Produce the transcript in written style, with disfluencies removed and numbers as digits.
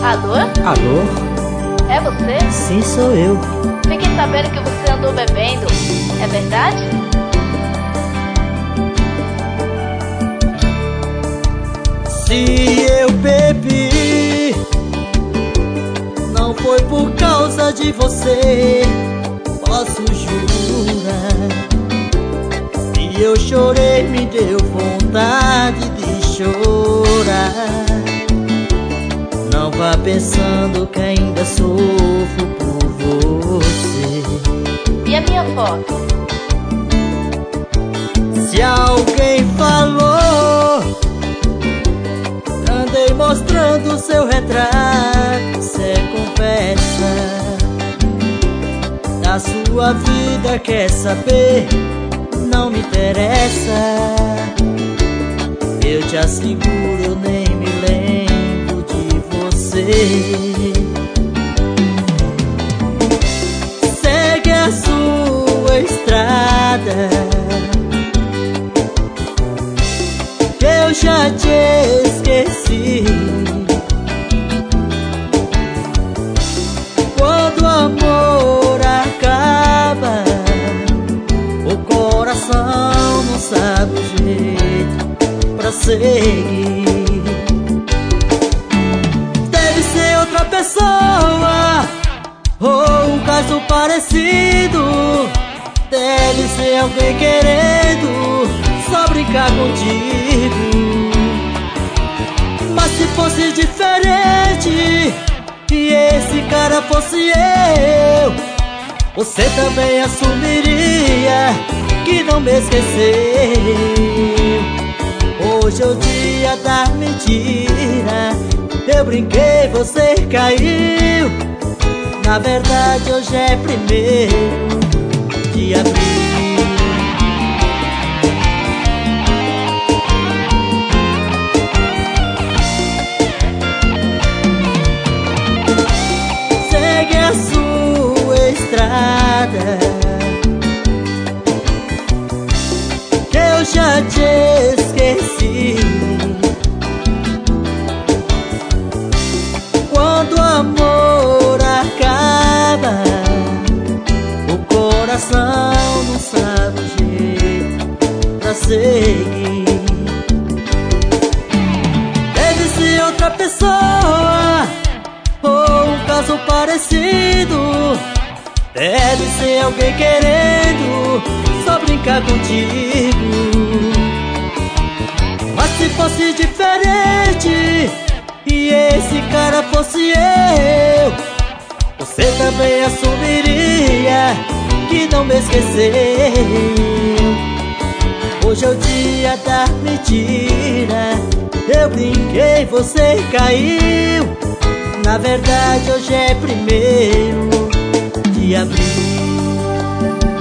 Alô? Alô? É você? Sim, sou eu. Fiquei sabendo que você andou bebendo. É verdade? Se eu bebi, não foi por causa de você, posso jurar. Se eu chorei, me deu vontade de chorar. Não vá pensando que ainda sofro por você. E a minha foto? Se alguém falou, andei mostrando seu retrato, cê confessa. Da sua vida quer saber, não me interessa. Eu te asseguro, eu nem me lembro de você. Segue a sua estrada, que eu já te esqueci. Quando o amor acaba, o coração não sabe o jeito pra seguir. Deve ser outra pessoa, ou um caso parecido. Deve ser alguém querendo só brincar contigo. Mas se fosse diferente e esse cara fosse eu, você também assumiria que não me esqueceu. Hoje é o dia da mentira, eu brinquei, você caiu. Na verdade hoje é 1º de abril. Segue a sua estrada, que eu já te esqueci. Quando o amor acaba, o coração não sabe o jeito pra seguir. Deve ser outra pessoa, ou um caso parecido. Deve ser alguém querendo só brincar contigo. Mas se fosse diferente e esse cara fosse eu, você também assumiria que não me esqueceu. Hoje é o dia da mentira, eu brinquei, você caiu. Na verdade hoje é 1º de abril.